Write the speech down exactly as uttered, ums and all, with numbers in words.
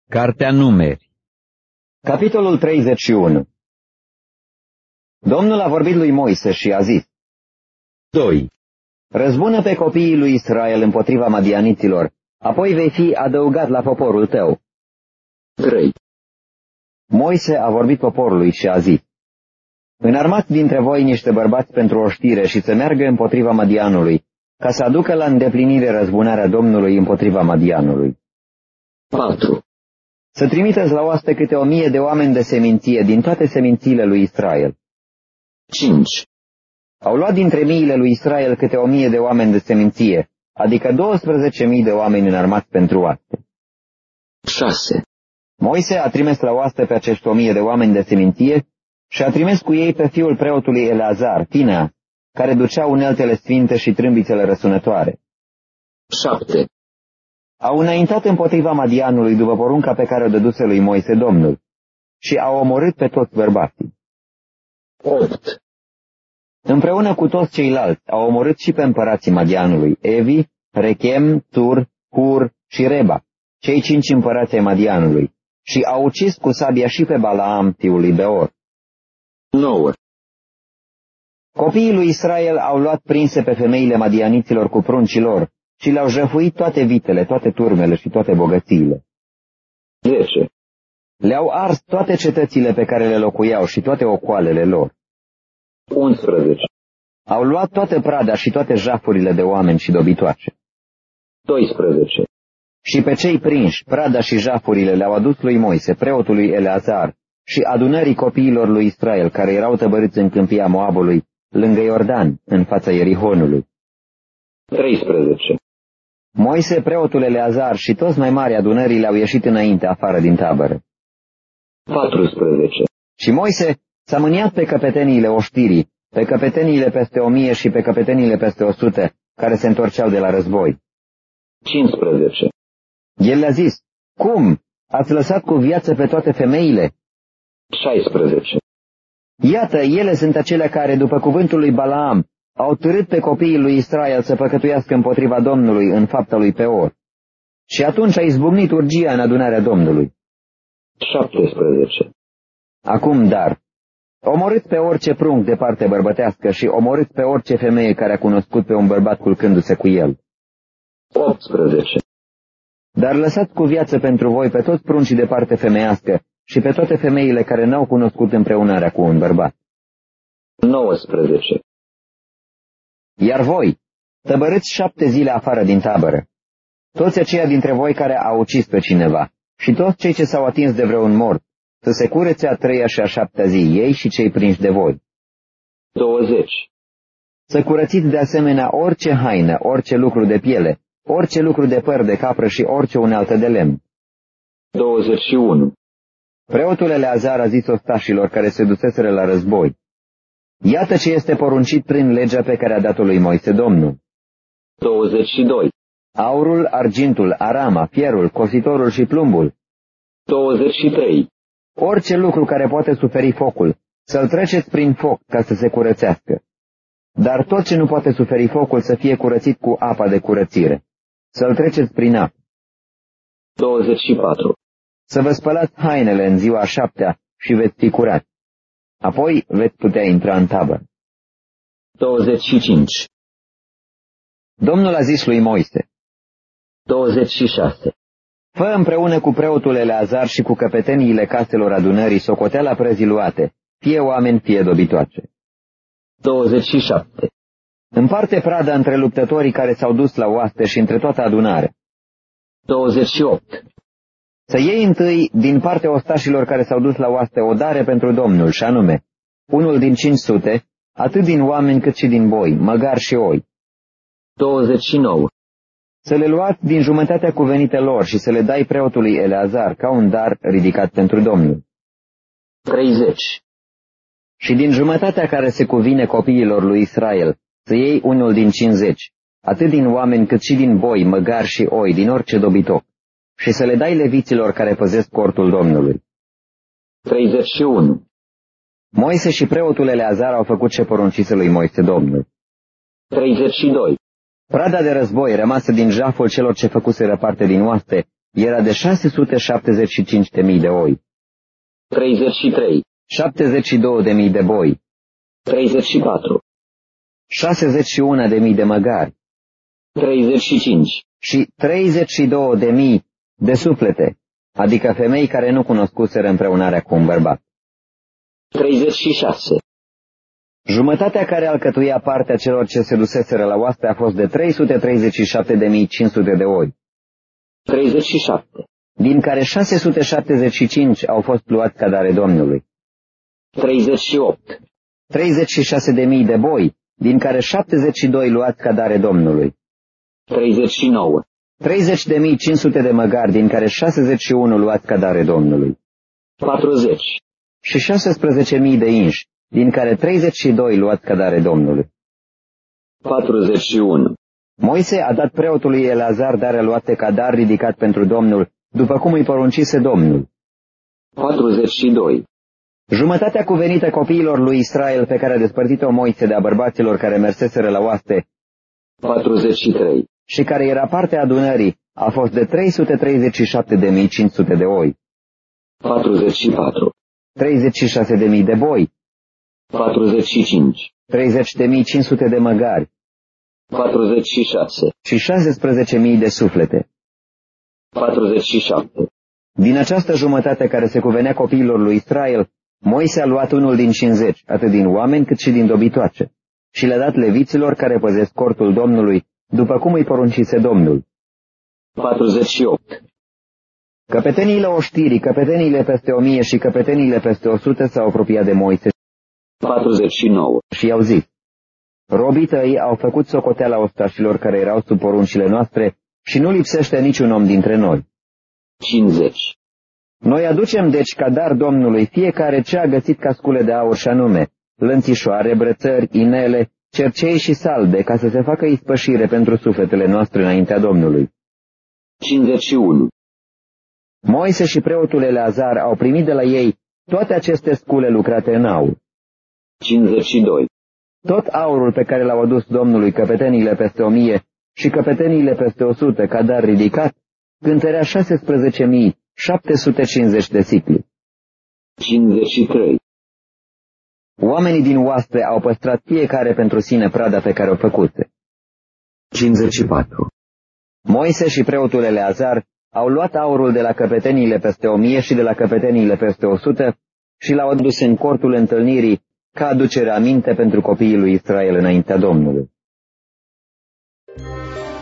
Cartea Numeri. Capitolul treizeci și unu. Domnul a vorbit lui Moise și a zis: doi. Răzbună pe copiii lui Israel împotriva madianiților, apoi vei fi adăugat la poporul tău. trei. Moise a vorbit poporului și a zis: Înarmați dintre voi niște bărbați pentru o știre și să meargă împotriva Madianului, ca să aducă la îndeplinire răzbunarea Domnului împotriva Madianului. patru. Să trimiteți la oaste câte o mie de oameni de seminție din toate semințiile lui Israel. cinci. Au luat dintre miile lui Israel câte o mie de oameni de seminție, adică douăsprezece mii de oameni înarmați pentru oaste. șase. Moise a trimis la oaste pe acești o mie de oameni de seminție și a trimis cu ei pe fiul preotului Eleazar, Finea, care ducea uneltele sfinte și trâmbițele răsunătoare. șapte. Au înaintat împotriva Madianului după porunca pe care o dăduse lui Moise Domnul și au omorât pe toți bărbații. opt. Împreună cu toți ceilalți au omorât și pe împărații Madianului, Evi, Rechem, Tur, Hur și Reba, cei cinci împărați ai Madianului, și au ucis cu sabia și pe Balaam, fiul lui Beor. nouă. Copiii lui Israel au luat prinse pe femeile madianiților cu pruncii lor și le-au jăfuit toate vitele, toate turmele și toate bogățiile. zece. Le-au ars toate cetățile pe care le locuiau și toate ocoalele lor. unsprezece. Au luat toată prada și toate jafurile de oameni și dobitoace. doisprezece. Și pe cei prinși, prada și jafurile le-au adus lui Moise, preotului Eleazar, și adunării copiilor lui Israel, care erau tăbăriți în câmpia Moabului, lângă Iordan, în fața Ierihonului. treisprezece. Moise, preotul Eleazar și toți mai mari adunării le-au ieșit înainte, afară din tabără. patrusprezece. Și Moise s-a mâniat pe căpeteniile oștirii, pe căpeteniile peste o mie și pe căpeteniile peste o sută, care se întorceau de la război. cincisprezece. El le-a zis: Cum? Ați lăsat cu viață pe toate femeile? șaisprezece. Iată, ele sunt acelea care, după cuvântul lui Balaam, au târât pe copiii lui Israel să păcătuiască împotriva Domnului în fapta lui Peor. Și atunci a izbucnit urgia în adunarea Domnului. șaptesprezece. Acum, dar, omorâți pe orice prunc de parte bărbătească și omorâți pe orice femeie care a cunoscut pe un bărbat culcându-se cu el. optsprezece. Dar lăsați cu viață pentru voi pe toți pruncii de parte femeiască și pe toate femeile care n-au cunoscut împreunarea cu un bărbat. nouăsprezece. Iar voi, tăbărâți șapte zile afară din tabără. Toți aceia dintre voi care au ucis pe cineva și toți cei ce s-au atins de vreun mort, să se curețe a treia și a șaptea zi, ei și cei prinși de voi. douăzeci. Să curățiți de asemenea orice haină, orice lucru de piele, orice lucru de păr de capră și orice unealtă de lemn. douăzeci și unu. Preotul Eleazar a zis ostașilor care se duseseră la război: Iată ce este poruncit prin legea pe care a dat-o lui Moise Domnul. douăzeci și doi. Aurul, argintul, arama, fierul, cositorul și plumbul. douăzeci și trei. Orice lucru care poate suferi focul, să-l treceți prin foc ca să se curățească. Dar tot ce nu poate suferi focul să fie curățit cu apa de curățire. Să-l treceți prin apă. douăzeci și patru. Să vă spălați hainele în ziua a șaptea și veți fi curați. Apoi veți putea intra în tabără. douăzeci și cinci. Domnul a zis lui Moise: douăzeci și șase. Fă împreună cu preotul Eleazar și cu căpeteniile caselor adunării socoteala prăzii luate, fie oameni, fie dobitoace. douăzeci și șapte. Împarte prada între luptătorii care s-au dus la oaste și între toată adunarea. douăzeci și opt. Să iei întâi din partea ostașilor care s-au dus la oaste o dare pentru Domnul, și anume, unul din cinci sute, atât din oameni cât și din boi, măgari și oi. douăzeci și nouă. Să le luați din jumătatea cuvenite lor și să le dai preotului Eleazar ca un dar ridicat pentru Domnul. treizeci. Și din jumătatea care se cuvine copiilor lui Israel, să iei unul din cincizeci, atât din oameni cât și din boi, măgari și oi, din orice dobitoc, și să le dai leviților care păzesc cortul Domnului. treizeci și unu. Moise și preotul Eleazar au făcut ce poruncise lui Moise Domnul. treizeci și doi. Prada de război rămasă din jaful celor ce făcuseră parte din oaste era de șase sute șaptezeci și cinci de mii de oi, treizeci și trei, șaptezeci și două de mii de boi, treizeci și patru, șaizeci și unu de mii de măgari treizeci și cinci, și treizeci și două de mii de suflete, adică femei care nu cunoscuseră împreunarea cu un bărbat. treizeci și șase, Jumătatea care alcătuia partea celor ce se duseseră la oaste a fost de trei sute treizeci și șapte de mii cinci sute de oi, treizeci și șapte, din care șase sute șaptezeci și cinci au fost luați ca dare Domnului, treizeci și opt, treizeci și șase de mii de boi, din care șaptezeci și doi luați ca dare Domnului, treizeci și nouă, treizeci de mii cinci sute de măgari, din care șaizeci și unu luați ca dare Domnului, patruzeci, și șaisprezece mii de inși, din care treizeci și doi luați ca dare Domnului. patruzeci și unu, Moise a dat preotului Eleazar darea luate ca dar ridicat pentru Domnul, după cum îi poruncise Domnul. patruzeci și doi, Jumătatea cuvenită copiilor lui Israel pe care a despărțit-o Moise de a bărbaților care merseseră la oaste patruzeci și trei, și care era partea adunării, a fost de trei sute treizeci și șapte de mii cinci sute de oi, patruzeci și patru, treizeci și șase de mii de boi, patruzeci și cinci, treizeci de mii cinci sute de măgari patruzeci și șase, și șaisprezece mii de suflete. patruzeci și șapte, Din această jumătate care se cuvenea copiilor lui Israel, Moise a luat unul din cincizeci, atât din oameni cât și din dobitoace, și le-a dat leviților care păzesc cortul Domnului, după cum îi poruncise Domnul. patruzeci și opt, Căpeteniile oștirii, căpeteniile peste o mie și căpeteniile peste o sută s-au apropiat de Moise patruzeci și nouă, și i-au zis: robii tăi au făcut socoteala ostașilor care erau sub poruncile noastre și nu lipsește niciun om dintre noi. cincizeci, Noi aducem deci ca dar Domnului fiecare ce a găsit ca scule de aur și anume lănțișoare, brățări, inele, cercei și salde, ca să se facă ispășire pentru sufletele noastre înaintea Domnului. cincizeci și unu, Moise și preotul Eleazar au primit de la ei toate aceste scule lucrate în aur. cincizeci și doi, Tot aurul pe care l-au adus Domnului căpeteniile peste o mie și căpeteniile peste o sută ca dar ridicat, cântărea șaisprezece mii șapte sute cincizeci de sicli. cincizeci și trei, Oamenii din oaste au păstrat fiecare pentru sine prada pe care o făcuse. cincizeci și patru, Moise și preotul Eleazar au luat aurul de la căpeteniile peste o mie și de la căpeteniile peste o sută și l-au adus în cortul întâlnirii ca aducere aminte pentru copiii lui Israel înaintea Domnului.